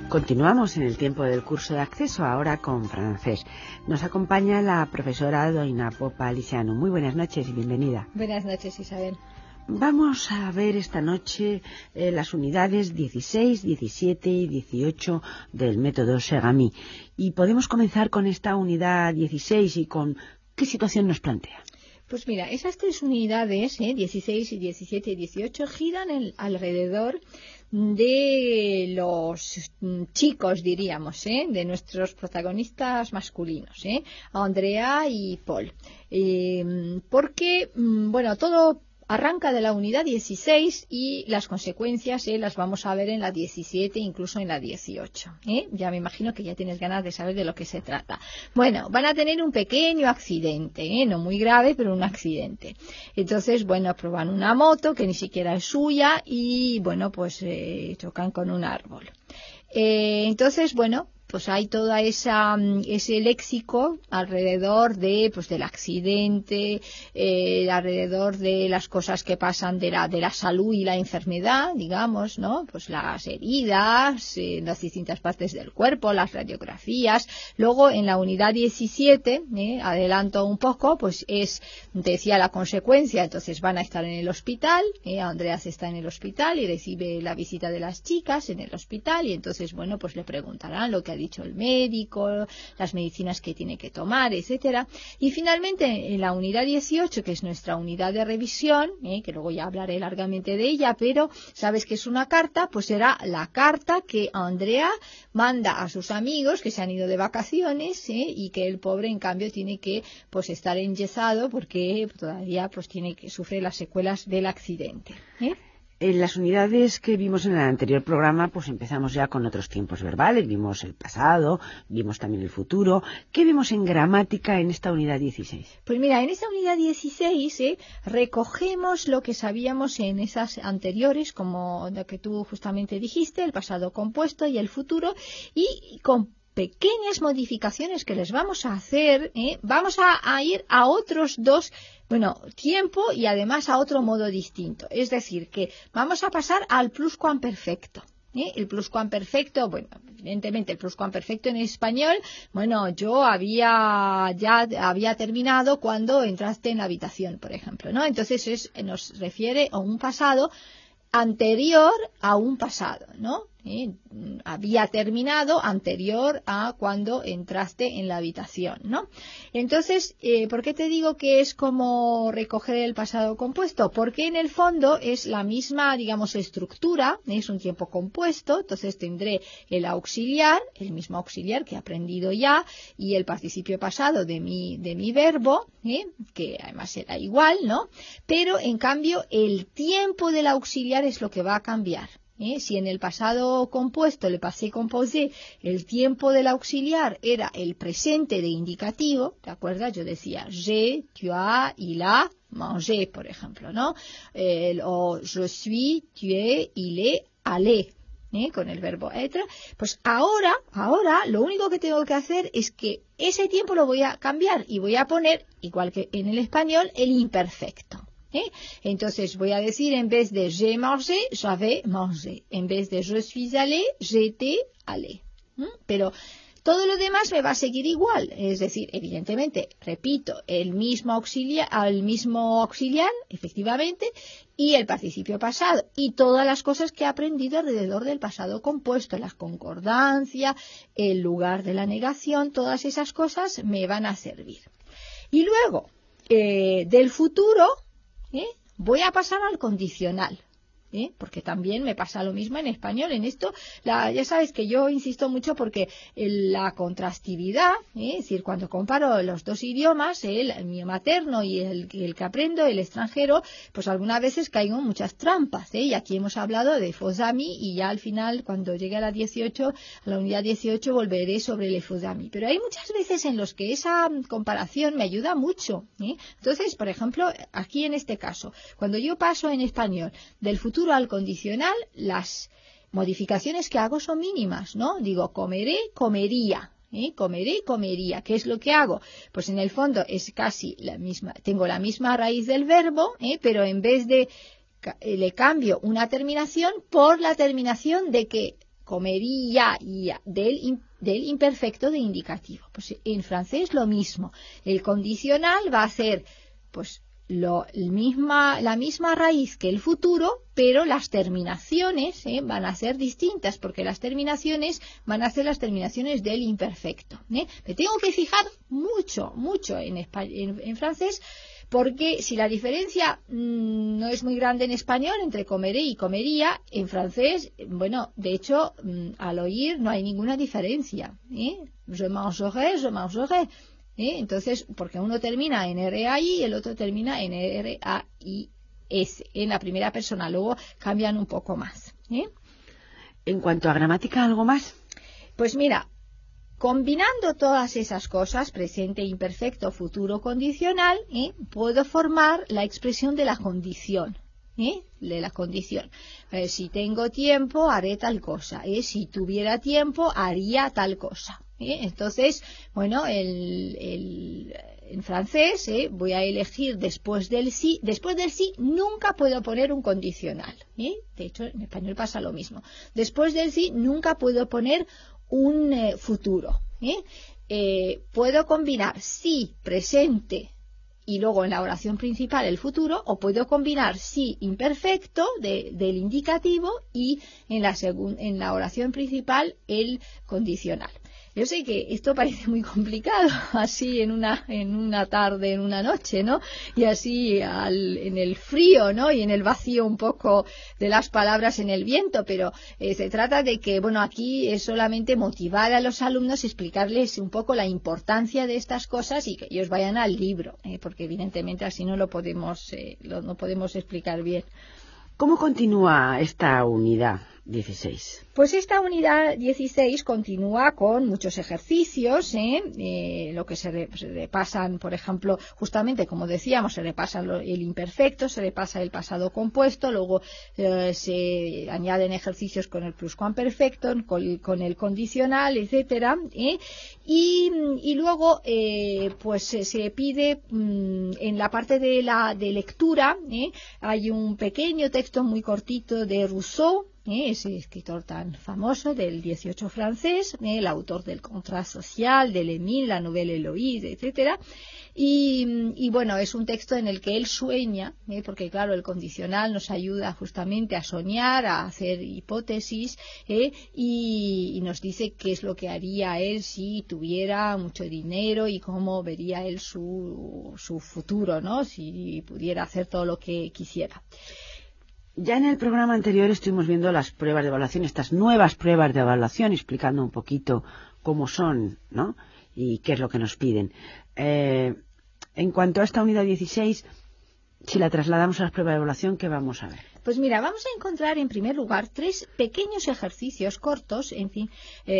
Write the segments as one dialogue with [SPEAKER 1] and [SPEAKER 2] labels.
[SPEAKER 1] Continuamos en el tiempo del curso de acceso, ahora con francés. Nos acompaña la profesora Doina Popa Lisiano. Muy buenas noches y bienvenida.
[SPEAKER 2] Buenas noches, Isabel.
[SPEAKER 1] Vamos a ver esta noche las unidades 16, 17 y 18 del método Segami. Y podemos comenzar con esta unidad 16 y con ¿qué situación nos plantea?
[SPEAKER 2] Pues mira, esas tres unidades, 16, 17 y 18, giran alrededor de los chicos, diríamos, de nuestros protagonistas masculinos, Andrea y Paul. Porque, bueno, todo arranca de la unidad 16 y las consecuencias las vamos a ver en la 17, incluso en la 18. Ya me imagino que ya tienes ganas de saber de lo que se trata. Bueno, van a tener un pequeño accidente, no muy grave, pero un accidente. Entonces, bueno, prueban una moto que ni siquiera es suya y, bueno, pues chocan con un árbol. Entonces, bueno, pues hay toda ese léxico alrededor del accidente, alrededor de las cosas que pasan de la salud y la enfermedad, digamos, ¿no? Pues las heridas, las distintas partes del cuerpo, las radiografías. Luego, en la unidad 17, adelanto un poco, pues decía la consecuencia, entonces van a estar en el hospital, Andreas está en el hospital y recibe la visita de las chicas en el hospital y entonces, bueno, pues le preguntarán lo que ha dicho el médico, las medicinas que tiene que tomar, etcétera. Y finalmente en la unidad 18, que es nuestra unidad de revisión, que luego ya hablaré largamente de ella, pero sabes que es una carta, pues será la carta que Andrea manda a sus amigos que se han ido de vacaciones, y que el pobre en cambio tiene que pues estar enyesado porque todavía pues tiene que sufrir las secuelas del accidente.
[SPEAKER 1] En las unidades que vimos en el anterior programa, pues empezamos ya con otros tiempos verbales, vimos el pasado, vimos también el futuro. ¿Qué vimos en gramática en esta unidad 16?
[SPEAKER 2] Pues mira, en esta unidad 16 recogemos lo que sabíamos en esas anteriores, como lo que tú justamente dijiste, el pasado compuesto y el futuro, y con pequeñas modificaciones que les vamos a hacer, vamos a ir a otros dos, tiempo y además a otro modo distinto. Es decir, que vamos a pasar al pluscuamperfecto. El pluscuamperfecto, evidentemente el pluscuamperfecto en español, yo ya había terminado cuando entraste en la habitación, por ejemplo, ¿no? Entonces nos refiere a un pasado anterior a un pasado, ¿no? Había terminado anterior a cuando entraste en la habitación, ¿no? Entonces, ¿por qué te digo que es como recoger el pasado compuesto? Porque en el fondo es la misma, digamos, estructura, es un tiempo compuesto, entonces tendré el auxiliar, el mismo auxiliar que he aprendido ya, y el participio pasado de mi verbo, que además será igual, ¿no? Pero, en cambio, el tiempo del auxiliar es lo que va a cambiar. Si en el pasado compuesto, le passé composé, el tiempo del auxiliar era el presente de indicativo, ¿te acuerdas? Yo decía j'ai, tu as, il a mangé, por ejemplo, ¿no? O je suis, tu es, il est, allé, con el verbo être. Pues ahora, lo único que tengo que hacer es que ese tiempo lo voy a cambiar y voy a poner, igual que en el español, el imperfecto. Entonces voy a decir, en vez de j'ai mangé, j'avais mangé. En vez de je suis allé, j'étais allé. Pero todo lo demás me va a seguir igual. Es decir, evidentemente, repito, el mismo auxiliar, efectivamente, y el participio pasado. Y todas las cosas que he aprendido alrededor del pasado compuesto, la concordancia, el lugar de la negación, todas esas cosas me van a servir. Y luego, del futuro, voy a pasar al condicional, porque también me pasa lo mismo en español. En esto, ya sabes que yo insisto mucho porque la contrastividad, es decir, cuando comparo los dos idiomas, el mío materno y el que aprendo, el extranjero, pues algunas veces caigo en muchas trampas, y aquí hemos hablado de faux amis y ya al final, cuando llegue a la unidad 18, volveré sobre el faux amis. Pero hay muchas veces en los que esa comparación me ayuda mucho, Entonces, por ejemplo, aquí en este caso, cuando yo paso en español del futuro al condicional, las modificaciones que hago son mínimas, ¿no? Digo, comeré, comería. Comeré, comería. ¿Qué es lo que hago? Pues en el fondo es casi la misma, tengo la misma raíz del verbo, pero en vez de le cambio una terminación por la terminación de que comería y del imperfecto de indicativo. Pues en francés lo mismo. El condicional va a ser pues la misma raíz que el futuro, pero las terminaciones van a ser distintas, porque las terminaciones van a ser las terminaciones del imperfecto. Me tengo que fijar mucho en francés, porque si la diferencia no es muy grande en español entre comeré y comería, en francés, bueno, de hecho, al oír no hay ninguna diferencia. Je mangerai. Entonces, porque uno termina en RAI y el otro termina en RAIS en la primera persona, luego cambian un poco más.
[SPEAKER 1] En cuanto a gramática, ¿algo más?
[SPEAKER 2] Pues mira, combinando todas esas cosas, presente imperfecto, futuro condicional, puedo formar la expresión de la condición. De la condición. Si tengo tiempo, haré tal cosa. Si tuviera tiempo, haría tal cosa. Entonces, bueno, en francés voy a elegir después del sí. Después del sí nunca puedo poner un condicional. De hecho, en español pasa lo mismo. Después del sí nunca puedo poner un futuro. Puedo combinar sí, presente, y luego en la oración principal el futuro, o puedo combinar sí imperfecto del indicativo y en la oración principal el condicional. Yo sé que esto parece muy complicado, así en una tarde, en una noche, ¿no? Y así en el frío, ¿no? Y en el vacío un poco de las palabras en el viento, pero se trata de que, bueno, aquí es solamente motivar a los alumnos, explicarles un poco la importancia de estas cosas y que ellos vayan al libro, porque evidentemente así no lo podemos explicar bien.
[SPEAKER 1] ¿Cómo continúa esta unidad 16?
[SPEAKER 2] Pues esta unidad 16 continúa con muchos ejercicios, lo que se repasan, por ejemplo, justamente como decíamos, se repasa el imperfecto, se repasa el pasado compuesto, luego se añaden ejercicios con el pluscuamperfecto, con el condicional, etcétera, y luego pues se pide en la parte de lectura, hay un pequeño texto muy cortito de Rousseau, ese escritor tan famoso del 18 francés, el autor del Contrat social, del Émile, la Nouvelle Héloïse, etcétera. Y bueno, es un texto en el que él sueña, porque claro, el condicional nos ayuda justamente a soñar, a hacer hipótesis, y nos dice qué es lo que haría él si tuviera mucho dinero y cómo vería él su futuro, ¿no? Si pudiera hacer todo lo que quisiera.
[SPEAKER 1] Ya en el programa anterior estuvimos viendo las pruebas de evaluación, estas nuevas pruebas de evaluación, explicando un poquito cómo son, ¿no? Y qué es lo que nos piden. En cuanto a esta unidad 16, si la trasladamos a las pruebas de evaluación, ¿qué vamos a ver?
[SPEAKER 2] Pues mira, vamos a encontrar en primer lugar 3 pequeños ejercicios cortos, en fin,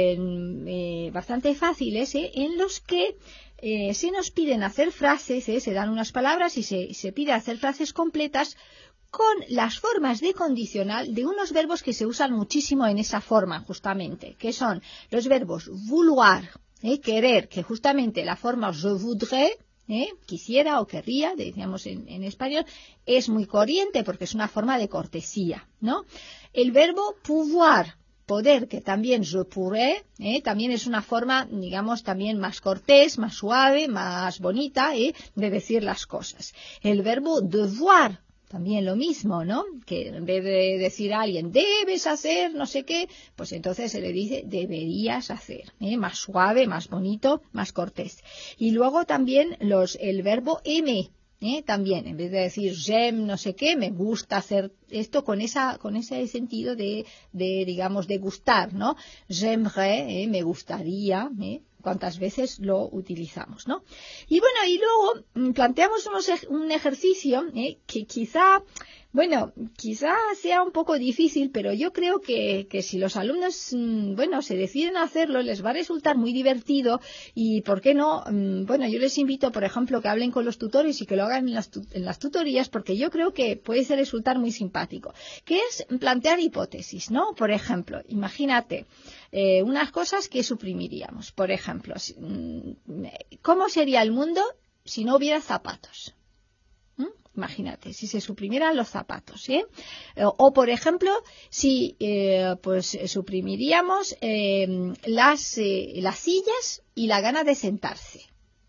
[SPEAKER 2] bastante fáciles, en los que se nos piden hacer frases, se dan unas palabras y se pide hacer frases completas con las formas de condicional de unos verbos que se usan muchísimo en esa forma, justamente, que son los verbos vouloir, querer, que justamente la forma je voudrais, quisiera o querría, decíamos en español, es muy corriente porque es una forma de cortesía, ¿no? El verbo pouvoir, poder, que también je pourrais, también es una forma, digamos, también más cortés, más suave, más bonita, de decir las cosas. El verbo devoir, también lo mismo, ¿no? Que en vez de decir a alguien, debes hacer no sé qué, pues entonces se le dice, deberías hacer, más suave, más bonito, más cortés. Y luego también el verbo aimer, también, en vez de decir j'aime no sé qué, me gusta hacer esto con ese sentido de digamos, de gustar, ¿no? J'aimerais, me gustaría, cuántas veces lo utilizamos, ¿no? Y bueno, y luego planteamos un ejercicio que quizá sea un poco difícil, pero yo creo que si los alumnos, se deciden a hacerlo, les va a resultar muy divertido y, ¿por qué no? Yo les invito, por ejemplo, que hablen con los tutores y que lo hagan en las tutorías, porque yo creo que puede resultar muy simpático, que es plantear hipótesis, ¿no? Por ejemplo, imagínate unas cosas que suprimiríamos. Por ejemplo, ¿cómo sería el mundo si no hubiera zapatos? Imagínate, si se suprimieran los zapatos, o por ejemplo, si pues suprimiríamos las sillas y la gana de sentarse.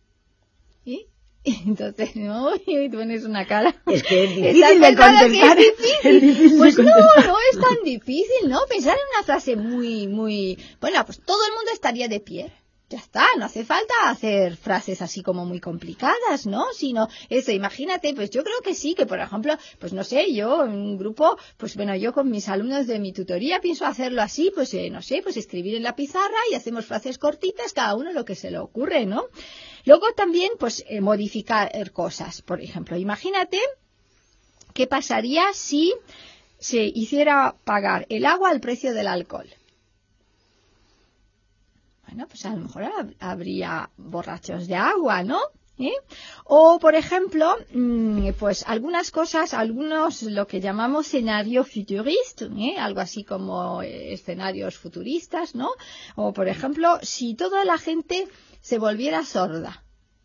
[SPEAKER 2] Entonces, no, me pones una cara.
[SPEAKER 1] Es que es difícil de contestar.
[SPEAKER 2] Es difícil. Pues no es tan difícil, ¿no? Pensar en una frase muy... Bueno, pues todo el mundo estaría de pie. Ya está, no hace falta hacer frases así como muy complicadas, ¿no? Sino eso, imagínate, pues yo creo que sí, que por ejemplo, pues no sé, yo en un grupo, pues bueno, yo con mis alumnos de mi tutoría pienso hacerlo así, pues no sé, pues escribir en la pizarra y hacemos frases cortitas, cada uno lo que se le ocurre, ¿no? Luego también, pues modificar cosas, por ejemplo, imagínate qué pasaría si se hiciera pagar el agua al precio del alcohol. Bueno, pues a lo mejor habría borrachos de agua, ¿no? O, por ejemplo, pues algunas cosas, algunos lo que llamamos escenario futuriste, algo así como escenarios futuristas, ¿no? O, por ejemplo, si toda la gente se volviera sorda.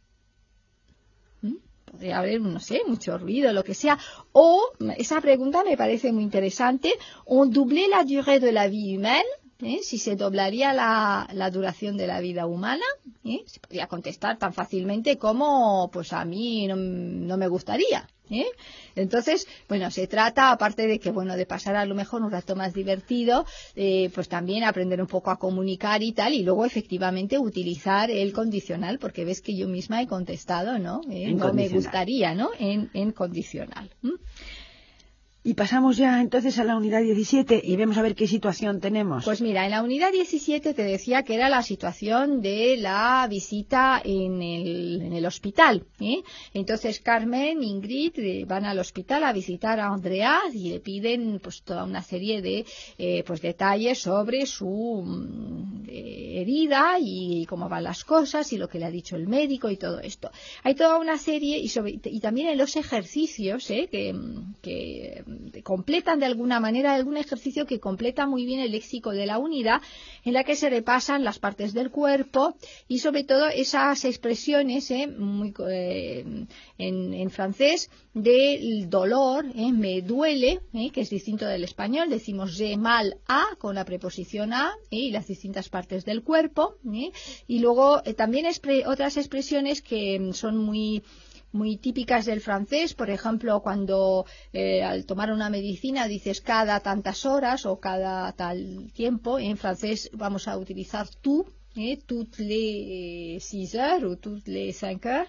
[SPEAKER 2] Podría haber, no sé, mucho ruido, lo que sea. O, esa pregunta me parece muy interesante, on doublait la durée de la vie humaine. Si se doblaría la duración de la vida humana, se podría contestar tan fácilmente como pues a mí no me gustaría. Entonces, bueno, se trata, aparte de que, bueno, de pasar a lo mejor un rato más divertido, pues también aprender un poco a comunicar y tal, y luego efectivamente utilizar el condicional, porque ves que yo misma he contestado, ¿no? No me gustaría, ¿no? En condicional.
[SPEAKER 1] Y pasamos ya entonces a la unidad 17 y vemos a ver qué situación tenemos.
[SPEAKER 2] Pues mira, en la unidad 17 te decía que era la situación de la visita en el hospital. Entonces Carmen, Ingrid van al hospital a visitar a Andreas y le piden pues toda una serie de pues detalles sobre su herida y cómo van las cosas y lo que le ha dicho el médico y todo esto. Hay toda una serie y también en los ejercicios que completan de alguna manera algún ejercicio que completa muy bien el léxico de la unidad, en la que se repasan las partes del cuerpo y sobre todo esas expresiones en francés del dolor, me duele, que es distinto del español, decimos j'ai mal a con la preposición a y las distintas partes del cuerpo, y luego también otras expresiones que son muy típicas del francés, por ejemplo, cuando al tomar una medicina dices cada tantas horas o cada tal tiempo, en francés vamos a utilizar tú, toutes les 6 heures o toutes les 5 heures.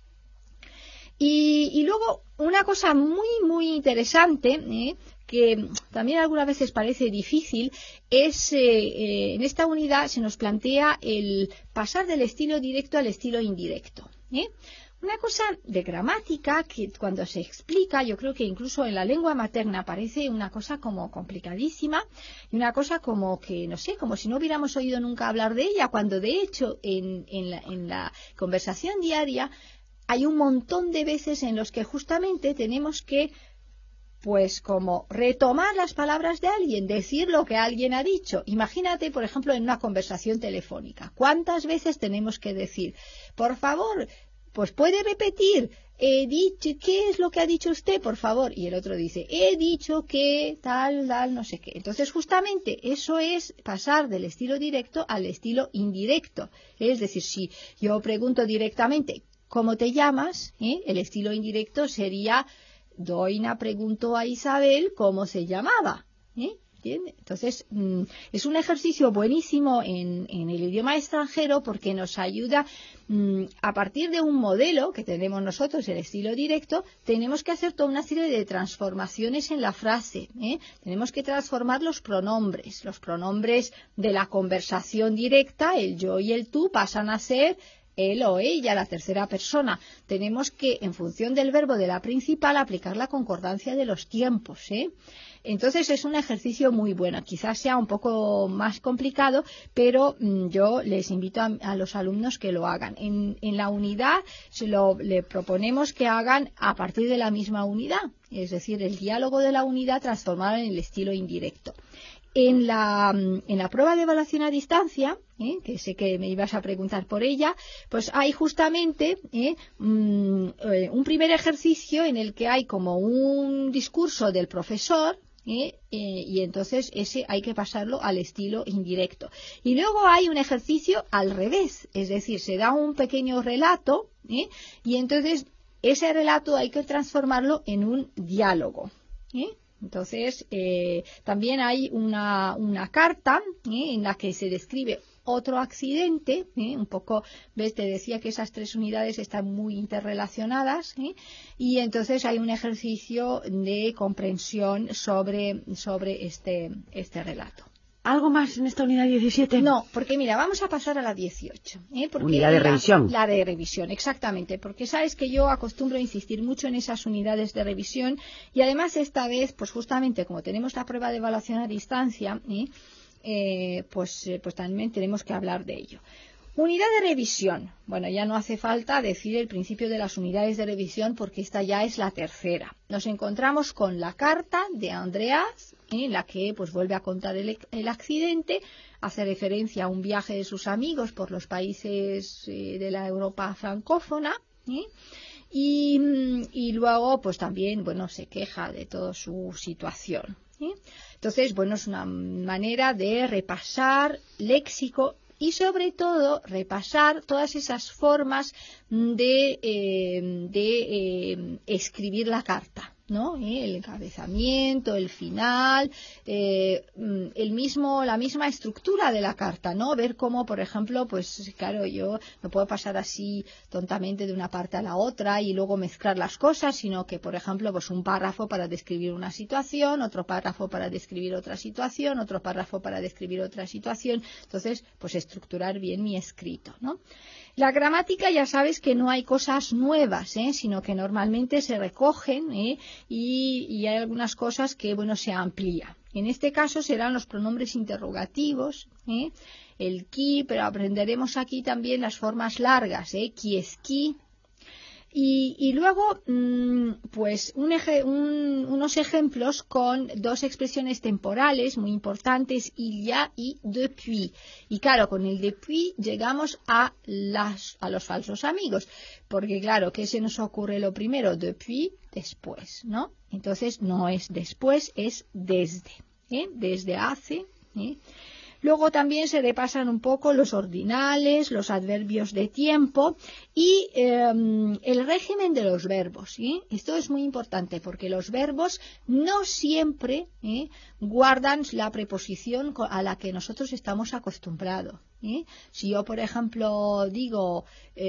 [SPEAKER 2] Y luego una cosa muy interesante, que también algunas veces parece difícil, es en esta unidad se nos plantea el pasar del estilo directo al estilo indirecto. Una cosa de gramática que cuando se explica, yo creo que incluso en la lengua materna parece una cosa como complicadísima y una cosa como que, no sé, como si no hubiéramos oído nunca hablar de ella, cuando de hecho en la conversación diaria hay un montón de veces en los que justamente tenemos que pues como retomar las palabras de alguien, decir lo que alguien ha dicho. Imagínate, por ejemplo, en una conversación telefónica. ¿Cuántas veces tenemos que decir, por favor, pues puede repetir, he dicho, ¿qué es lo que ha dicho usted, por favor? Y el otro dice, he dicho que tal, no sé qué. Entonces, justamente, eso es pasar del estilo directo al estilo indirecto. Es decir, si yo pregunto directamente, ¿cómo te llamas? El estilo indirecto sería, Doina preguntó a Isabel cómo se llamaba. Entonces, es un ejercicio buenísimo en el idioma extranjero porque nos ayuda a partir de un modelo que tenemos nosotros, el estilo directo, tenemos que hacer toda una serie de transformaciones en la frase. Tenemos que transformar los pronombres de la conversación directa, el yo y el tú pasan a ser él o ella, la tercera persona. Tenemos que, en función del verbo de la principal, aplicar la concordancia de los tiempos. Entonces es un ejercicio muy bueno. Quizás sea un poco más complicado, pero yo les invito a los alumnos que lo hagan. En la unidad le proponemos que hagan a partir de la misma unidad, es decir, el diálogo de la unidad transformado en el estilo indirecto. en la prueba de evaluación a distancia, que sé que me ibas a preguntar por ella, pues hay justamente un primer ejercicio en el que hay como un discurso del profesor, y entonces ese hay que pasarlo al estilo indirecto. Y luego hay un ejercicio al revés, es decir, se da un pequeño relato, y entonces ese relato hay que transformarlo en un diálogo. Entonces, también hay una carta en la que se describe otro accidente, un poco, ves, te decía que esas tres unidades están muy interrelacionadas, y entonces hay un ejercicio de comprensión sobre este relato.
[SPEAKER 1] ¿Algo más en esta unidad 17?
[SPEAKER 2] No, porque mira, vamos a pasar a la 18.
[SPEAKER 1] Unidad de revisión.
[SPEAKER 2] La de revisión, exactamente, porque sabes que yo acostumbro a insistir mucho en esas unidades de revisión, y además esta vez, pues justamente como tenemos la prueba de evaluación a distancia, pues también tenemos que hablar de ello. Unidad de revisión. Bueno, ya no hace falta decir el principio de las unidades de revisión porque esta ya es la tercera. Nos encontramos con la carta de Andreas, en la que pues vuelve a contar el accidente, hace referencia a un viaje de sus amigos por los países de la Europa francófona, y luego pues también, bueno, se queja de toda su situación. Entonces, bueno, es una manera de repasar léxico y sobre todo repasar todas esas formas de escribir la carta, ¿no? El encabezamiento, el final, la misma estructura de la carta, ¿no? Ver cómo, por ejemplo, pues claro, yo no puedo pasar así tontamente de una parte a la otra y luego mezclar las cosas, sino que, por ejemplo, pues un párrafo para describir una situación, otro párrafo para describir otra situación, otro párrafo para describir otra situación. Entonces, pues estructurar bien mi escrito, ¿no? La gramática ya sabes que no hay cosas nuevas, sino que normalmente se recogen, y hay algunas cosas que, bueno, se amplía. En este caso serán los pronombres interrogativos, el qui, pero aprenderemos aquí también las formas largas, qui es qui. Y luego, pues unos ejemplos con dos expresiones temporales muy importantes, il y a y depuis. Y claro, con el depuis llegamos a los falsos amigos, porque claro, ¿qué se nos ocurre lo primero? Depuis, después, ¿no? Entonces no es después, es desde, desde hace, Luego también se repasan un poco los ordinales, los adverbios de tiempo y el régimen de los verbos. Esto es muy importante porque los verbos no siempre guardan la preposición a la que nosotros estamos acostumbrados. Si yo, por ejemplo, digo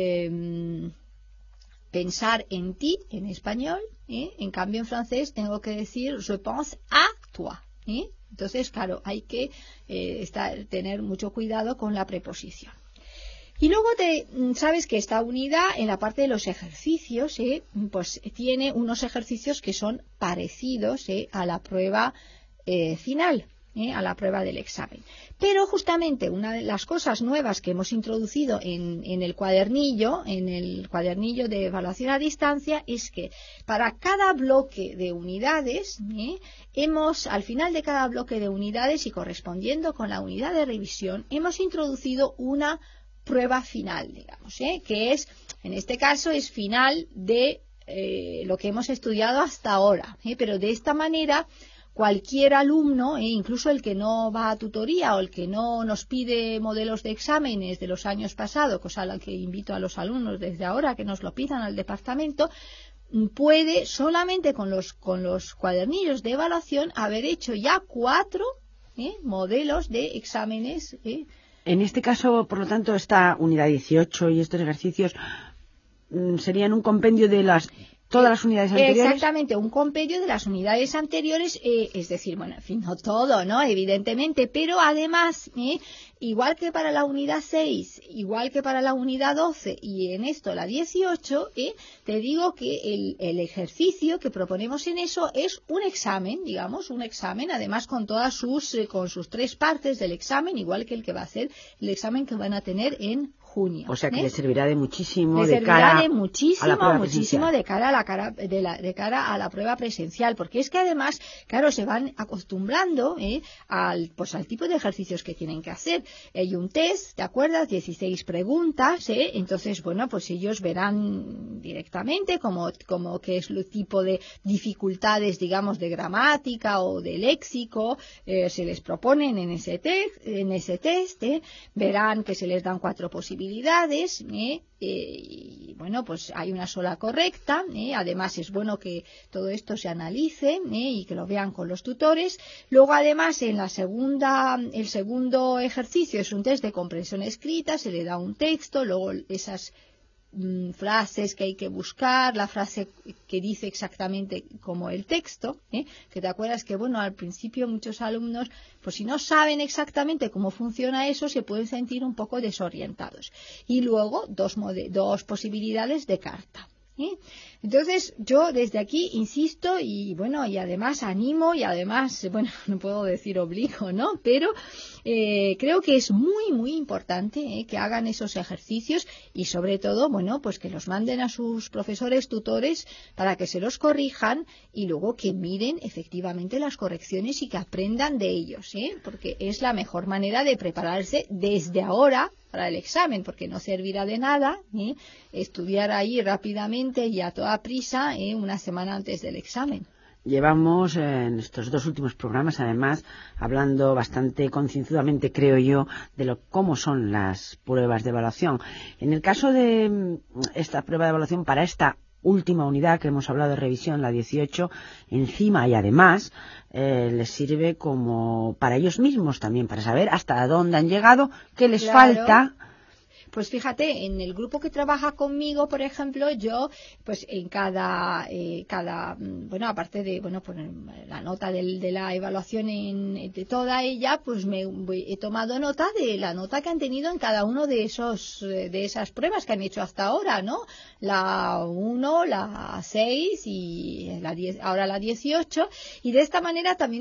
[SPEAKER 2] pensar en ti en español, en cambio en francés tengo que decir je pense à toi. Entonces, claro, hay que tener mucho cuidado con la preposición. Y luego sabes que esta unidad, en la parte de los ejercicios, pues tiene unos ejercicios que son parecidos a la prueba final, a la prueba del examen. Pero justamente una de las cosas nuevas que hemos introducido en el cuadernillo de evaluación a distancia, es que para cada bloque de unidades, al final de cada bloque de unidades y correspondiendo con la unidad de revisión, hemos introducido una prueba final, digamos, que es, en este caso, es final de lo que hemos estudiado hasta ahora, pero de esta manera cualquier alumno, incluso el que no va a tutoría o el que no nos pide modelos de exámenes de los años pasados, cosa a la que invito a los alumnos desde ahora que nos lo pidan al departamento, puede solamente con los cuadernillos de evaluación haber hecho ya 4 modelos de exámenes.
[SPEAKER 1] En este caso, por lo tanto, esta unidad 18 y estos ejercicios serían un compendio de todas las unidades anteriores.
[SPEAKER 2] Exactamente, un compendio de las unidades anteriores, es decir, bueno, en fin, no todo, ¿no? Evidentemente, pero además, igual que para la unidad 6, igual que para la unidad 12 y en esto la 18, te digo que el ejercicio que proponemos en eso es un examen, digamos, un examen, además con sus 3 partes del examen, igual que el que va a ser el examen que van a tener en junio.
[SPEAKER 1] O sea que les servirá de muchísimo
[SPEAKER 2] les
[SPEAKER 1] de
[SPEAKER 2] servirá
[SPEAKER 1] cara
[SPEAKER 2] de muchísimo,
[SPEAKER 1] a la prueba
[SPEAKER 2] muchísimo
[SPEAKER 1] presencial.
[SPEAKER 2] de cara a la prueba presencial, porque es que además, claro, se van acostumbrando al tipo de ejercicios que tienen que hacer. Hay un test, ¿te acuerdas? 16 preguntas, entonces, bueno, pues ellos verán directamente como qué es el tipo de dificultades, digamos, de gramática o de léxico se les proponen en ese test, verán que se les dan 4 posibilidades, y bueno, pues hay una sola correcta, además es bueno que todo esto se analice y que lo vean con los tutores. Luego además el segundo ejercicio es un test de comprensión escrita, se le da un texto, luego esas frases que hay que buscar, la frase que dice exactamente como el texto, que te acuerdas que, bueno, al principio muchos alumnos, pues si no saben exactamente cómo funciona eso, se pueden sentir un poco desorientados. Y luego dos posibilidades de carta. Entonces yo desde aquí insisto y bueno, y además animo y además, bueno, no puedo decir obligo, ¿no? Pero creo que es muy muy importante que hagan esos ejercicios y sobre todo, bueno, pues que los manden a sus profesores tutores para que se los corrijan y luego que miren efectivamente las correcciones y que aprendan de ellos, porque es la mejor manera de prepararse desde ahora para el examen, porque no servirá de nada estudiar ahí rápidamente y a toda prisa una semana antes del examen.
[SPEAKER 1] Llevamos en estos 2 últimos programas, además, hablando bastante concienzudamente, creo yo, de cómo son las pruebas de evaluación. En el caso de esta prueba de evaluación para esta última unidad que hemos hablado de revisión, la 18, encima y además les sirve como para ellos mismos también, para saber hasta dónde han llegado, qué les falta.
[SPEAKER 2] Pues fíjate, en el grupo que trabaja conmigo, por ejemplo, yo, pues en cada bueno, aparte de, bueno, pues la nota de la evaluación de toda ella, pues he tomado nota de la nota que han tenido en cada uno de esas pruebas que han hecho hasta ahora, ¿no? La 1, la 6 y ahora la 18, y de esta manera también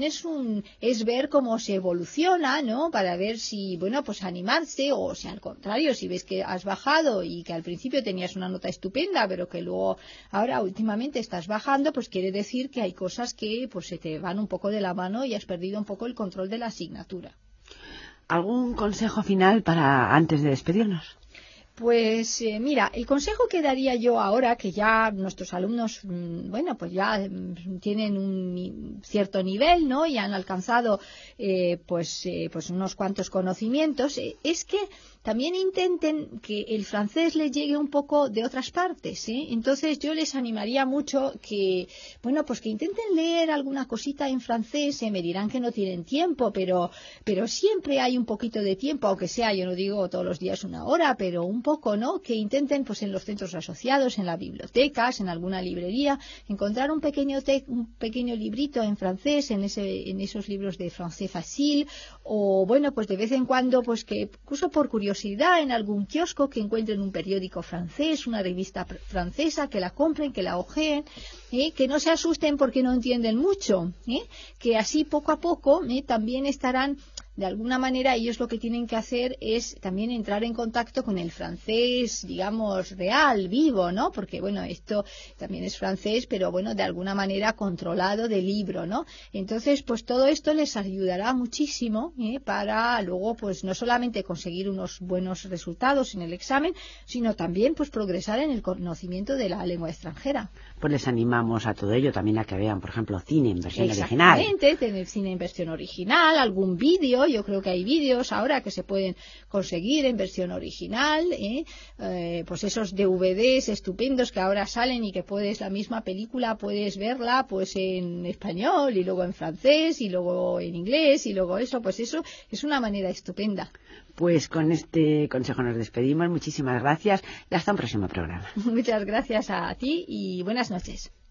[SPEAKER 2] es ver cómo se evoluciona, ¿no? Para ver si, bueno, pues animarse o si al contrario, si ves que has bajado y que al principio tenías una nota estupenda, pero que luego ahora últimamente estás bajando, pues quiere decir que hay cosas que pues se te van un poco de la mano y has perdido un poco el control de la asignatura.
[SPEAKER 1] ¿Algún consejo final para antes de despedirnos?
[SPEAKER 2] Pues mira, el consejo que daría yo ahora, que ya nuestros alumnos, bueno, pues ya tienen un cierto nivel, ¿no? Y han alcanzado pues unos cuantos conocimientos, es que también intenten que el francés les llegue un poco de otras partes, Entonces yo les animaría mucho que, bueno, pues que intenten leer alguna cosita en francés, me dirán que no tienen tiempo, pero siempre hay un poquito de tiempo, aunque sea, yo no digo todos los días 1 hora, pero un poco, ¿no? Que intenten, pues en los centros asociados, en las bibliotecas, en alguna librería, encontrar un pequeño librito en francés, en esos libros de Français Facile, o bueno, pues de vez en cuando, pues que incluso por curiosidad en algún kiosco que encuentren un periódico francés, una revista francesa, que la compren, que la hojeen, que no se asusten porque no entienden mucho, que así poco a poco también estarán. De alguna manera ellos lo que tienen que hacer es también entrar en contacto con el francés, digamos, real, vivo, ¿no? Porque, bueno, esto también es francés, pero, bueno, de alguna manera controlado de libro, ¿no? Entonces, pues todo esto les ayudará muchísimo para luego, pues no solamente conseguir unos buenos resultados en el examen, sino también, pues progresar en el conocimiento de la lengua extranjera.
[SPEAKER 1] Pues les animamos a todo ello, también a que vean, por ejemplo, cine en versión original.
[SPEAKER 2] Exactamente, tener cine en versión original, algún vídeo. Yo creo que hay vídeos ahora que se pueden conseguir en versión original, pues esos DVDs estupendos que ahora salen y que la misma película puedes verla pues en español y luego en francés y luego en inglés y luego pues eso es una manera estupenda.
[SPEAKER 1] Pues con este consejo nos despedimos. Muchísimas gracias y hasta un próximo programa.
[SPEAKER 2] Muchas gracias a ti y buenas noches.